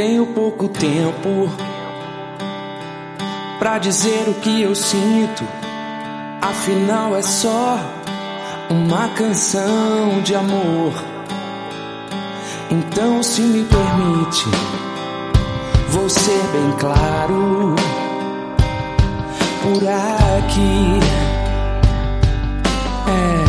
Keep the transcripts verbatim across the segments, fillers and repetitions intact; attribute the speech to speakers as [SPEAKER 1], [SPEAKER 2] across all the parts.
[SPEAKER 1] Tenho pouco tempo pra dizer o que eu sinto, afinal é só uma canção de amor. Então, se me permite, vou ser bem claro por aqui. É.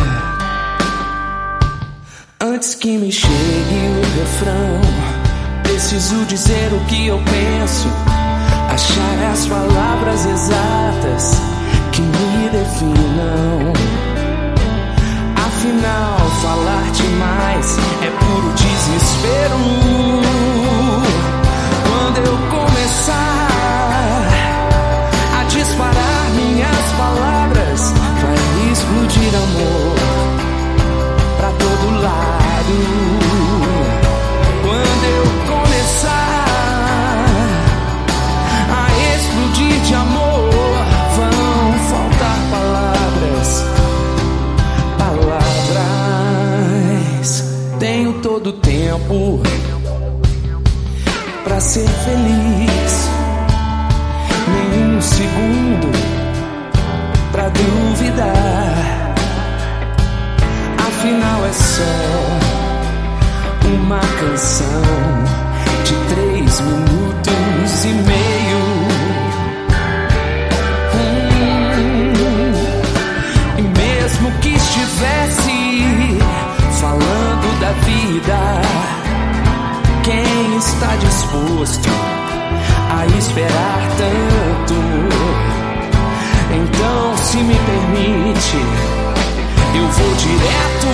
[SPEAKER 1] Antes que me chegue o refrão, preciso dizer o que eu penso, achar as palavras exatas que me definam. Afinal, falar demais é puro desespero. Quando eu começar a disparar minhas palavras, vai explodir amor pra todo lado. Quando eu começar a explodir de amor, vão faltar palavras, palavras. Tenho todo o tempo pra ser feliz, nenhum segundo pra duvidar. Afinal é só uma canção de três minutos e meio. Hum, e mesmo que estivesse falando da vida, quem está disposto a esperar tanto? Então, se me permite, eu vou direto.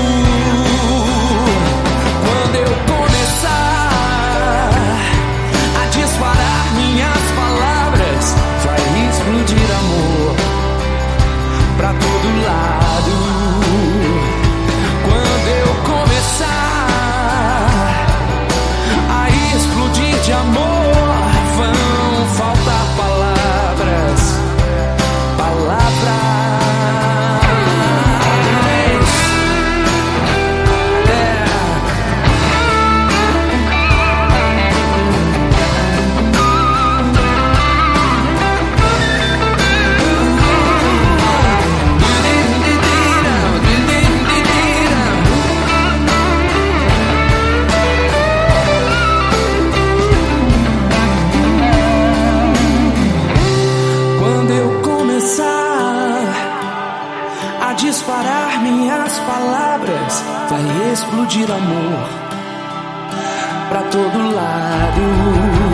[SPEAKER 1] Quando eu começar a disparar minhas palavras, vai explodir amor pra todo lado. Quando eu começar a explodir de amor, vão faltar palavras, palavras. Disparar minhas palavras, vai explodir amor pra todo lado.